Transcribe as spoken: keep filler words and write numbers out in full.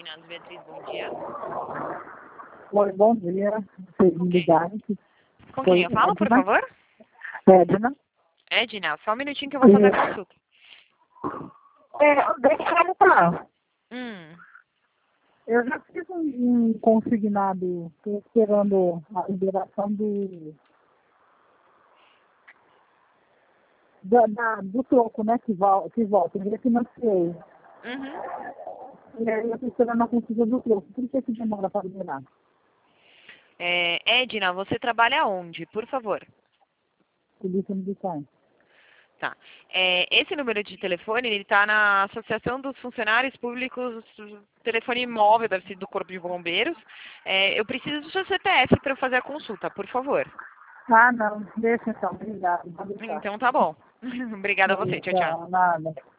Consignados, Beatriz, bom dia. Oi, bom dia. Vocês me ligaram. Com quem eu falo, por favor? Edna. Edna, só um minutinho que eu vou fazer a consulta. É, deixa eu falar. Hum, Eu já fiz um, um consignado, estou esperando a liberação do, da, da- do troco, né, que, vol, que volta. Eu já financiei. uhum. E aí eu estou esperando a consulta do troco. Por que que demora para liberar? É, Edna, você trabalha onde, por favor? Polícia Militar. Tá. É, esse número de telefone, ele está na Associação dos Funcionários Públicos, telefone móvel, deve ser do Corpo de Bombeiros. É, eu preciso do seu C P F para eu fazer a consulta, por favor. Ah, não. Deixa então. Obrigado. Pode deixar. Então tá bom. Obrigada a você. Tchau, tchau. Não, nada.